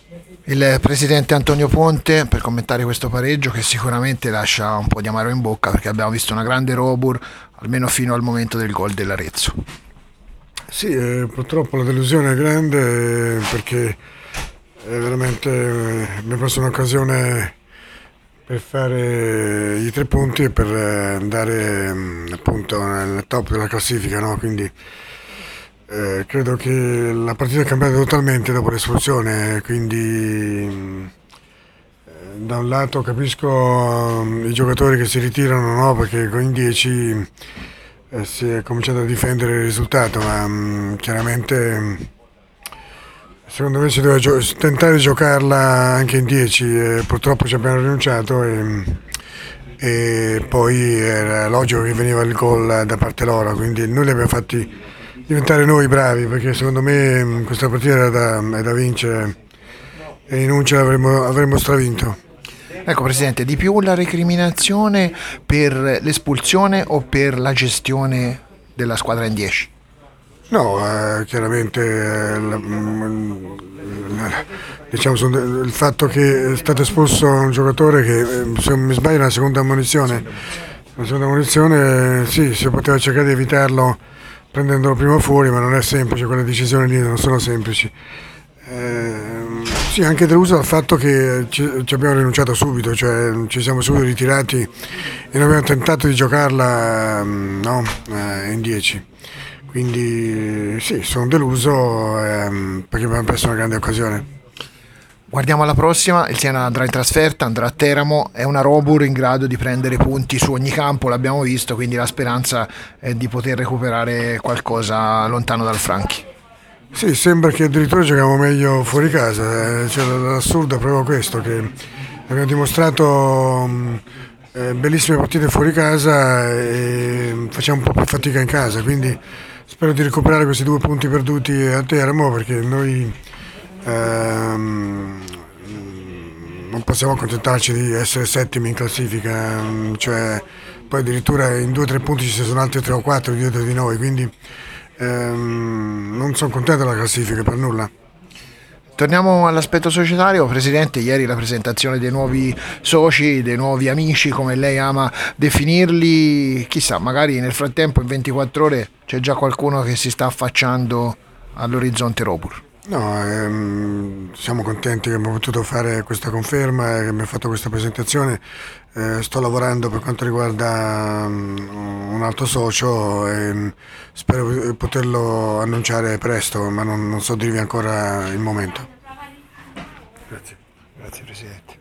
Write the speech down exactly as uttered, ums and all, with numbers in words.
Il presidente Antonio Ponte per commentare questo pareggio che sicuramente lascia un po' di amaro in bocca perché abbiamo visto una grande Robur almeno fino al momento del gol dell'Arezzo. Sì, eh, purtroppo la delusione è grande eh, perché è veramente eh, abbiamo perso un'occasione per fare i tre punti e per eh, andare mh, appunto nel top della classifica, no? Quindi eh, credo che la partita è cambiata totalmente dopo l'espulsione, quindi mh, eh, da un lato capisco mh, i giocatori che si ritirano, no? Perché con in dieci eh, si è cominciato a difendere il risultato, ma mh, chiaramente mh, secondo me si doveva gio- tentare di giocarla anche in dieci e purtroppo ci abbiamo rinunciato e, e poi era logico che veniva il gol da parte loro, quindi noi li abbiamo fatti diventare noi bravi perché secondo me mh, questa partita era da, è da vincere e in Uncia avremmo, avremmo stravinto. Ecco Presidente, di più la recriminazione per l'espulsione o per la gestione della squadra in dieci? No, eh, chiaramente eh, la- mm, la- diciamo, sono- il fatto che è stato espulso un giocatore che, eh, se non mi sbaglio, è una seconda ammonizione. La seconda ammonizione, sì, si poteva cercare di evitarlo prendendolo prima fuori, ma non è semplice, quelle decisioni lì non sono semplici. Ehm, sì, anche deluso dal fatto che ci, ci abbiamo rinunciato subito, cioè ci siamo subito ritirati e non abbiamo tentato di giocarla mm, no, eh, in dieci. Quindi sì, sono deluso ehm, perché abbiamo perso una grande occasione. Guardiamo alla prossima, il Siena andrà in trasferta, andrà a Teramo, è una Robur in grado di prendere punti su ogni campo, l'abbiamo visto, quindi la speranza è di poter recuperare qualcosa lontano dal Franchi. Sì, sembra che addirittura giochiamo meglio fuori casa, eh, cioè, l'assurdo è proprio questo, che abbiamo dimostrato mh, eh, bellissime partite fuori casa e facciamo un po' più fatica in casa, quindi spero di recuperare questi due punti perduti a Teramo perché noi ehm, non possiamo accontentarci di essere settimi in classifica, mh, cioè, poi addirittura in due o tre punti ci sono altri tre o quattro dietro di noi, quindi ehm, non sono contento della classifica per nulla. Torniamo all'aspetto societario, Presidente, ieri la presentazione dei nuovi soci, dei nuovi amici, come lei ama definirli, chissà, magari nel frattempo in ventiquattro ore c'è già qualcuno che si sta affacciando all'orizzonte Robur. No, ehm, siamo contenti che abbiamo potuto fare questa conferma e che abbiamo fatto questa presentazione. Eh, sto lavorando per quanto riguarda um, un altro socio e um, spero di poterlo annunciare presto, ma non, non so dirvi ancora il momento. Grazie, grazie Presidente.